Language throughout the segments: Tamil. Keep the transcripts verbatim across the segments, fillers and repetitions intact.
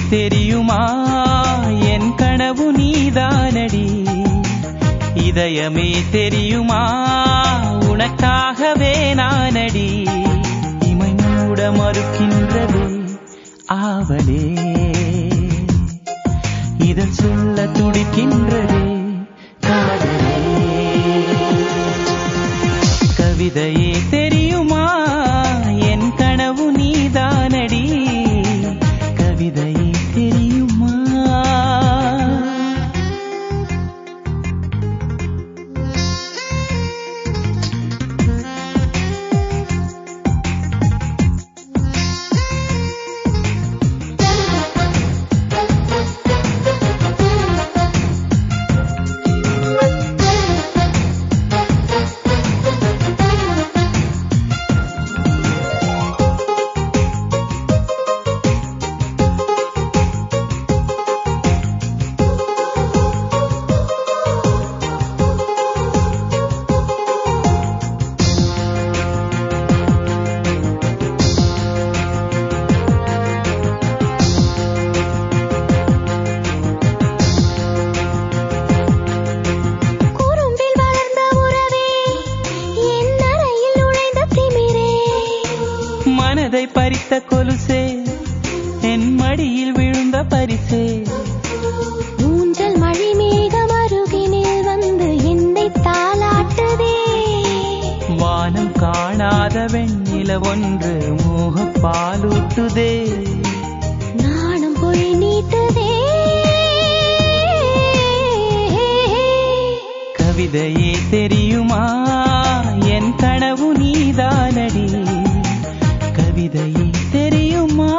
தெரியுமா என் கனவு நீதானடி. இதயமே தெரியுமா உனக்காகவே நானடி. இமை மூட மறுக்கின்றதே ஆவலே, இதன் சொல்ல துடிக்கின்றதே காதலே. கவிதையே தெரியுமா என் கனவு நீதானடி. கவிதையே தெரியுமா. மனதை பறித்த கொலுசே, என் மடியில் விழுந்த பரிசே. ஊஞ்சல் மழை மேகம் அருகினில் வந்து என்னை தாலாட்டுதே. வானம் காணாத வெண்ணில ஒன்று மோக பாலூட்டுதே. நாணம் பொய் நீட்டுதே. கவிதையே தெரியுமா என் கனவு நீதானடி. கவிதையே தெரியுமா.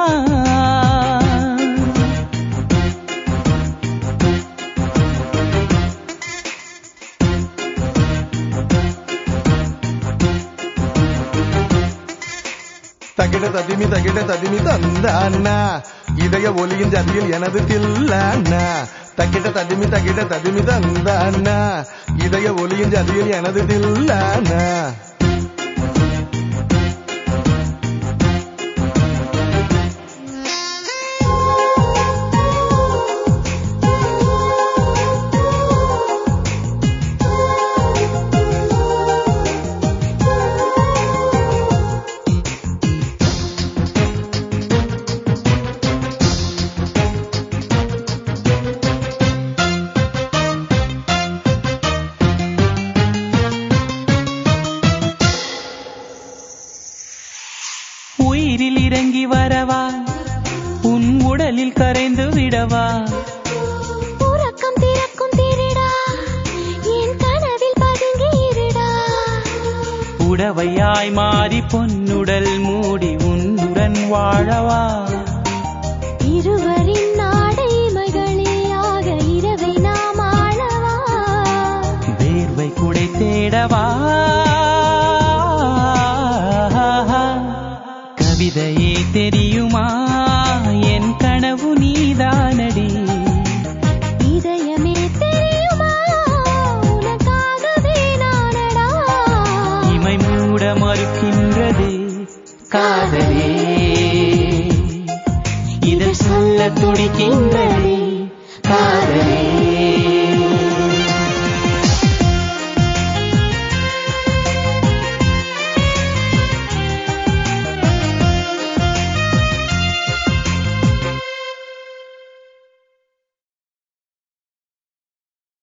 தகிட ததிமி தகிட ததிமி தந்த அண்ணா, இதய ஒலியின் ஜதியில் எனது தில்ல அண்ணா. தகிட ததிமி தகிட ததிமி தந்த அண்ணா, இதய ஒலியின் ஜதியில் எனது தில்ல அண்ணா. உயிரில் இறங்கி வரவா, உன் உடலில் கரைந்து விடவா. உறக்கம் திறக்கும் திருடா, என் கனவில் பதுங்கி இருடா. உடவையாய் மாறி பொன்னுடல் மூடி உன்னுடன் வாழவா. இருவரின் நாடை மகளியாக இரவை நாம் ஆளவா. வேர்வை குடை தேடவா. கவிதையே தெரியுமா என் கனவு நீதானடி. இதயமே தெரியுமா உனக்காகவே நானடா. இமை மூட மறுக்கின்றதே காதலே, இதழ் சொல்ல துடிக்கின்ற